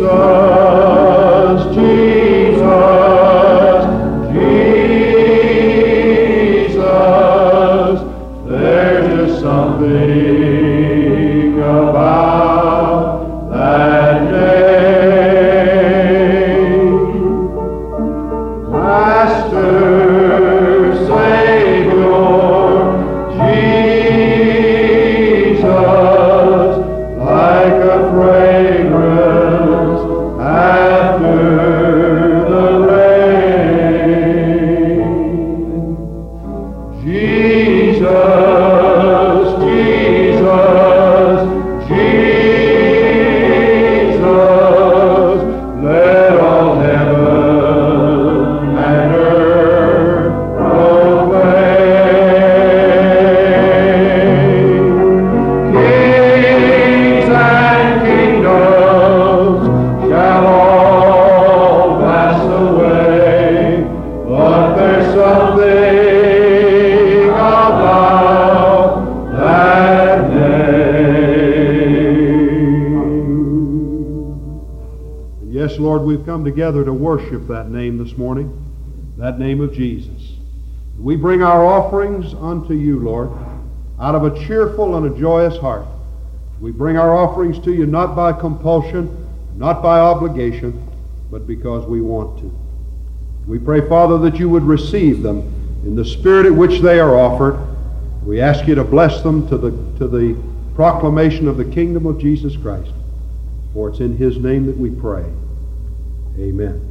Lord, we've come together to worship that name this morning, that name of Jesus. We bring our offerings unto you, Lord, out of a cheerful and a joyous heart. We bring our offerings to you not by compulsion, not by obligation, but because we want to. We pray, Father, that you would receive them in the spirit at which they are offered. We ask you to bless them to the proclamation of the kingdom of Jesus Christ. For it's in his name that we pray. Amen.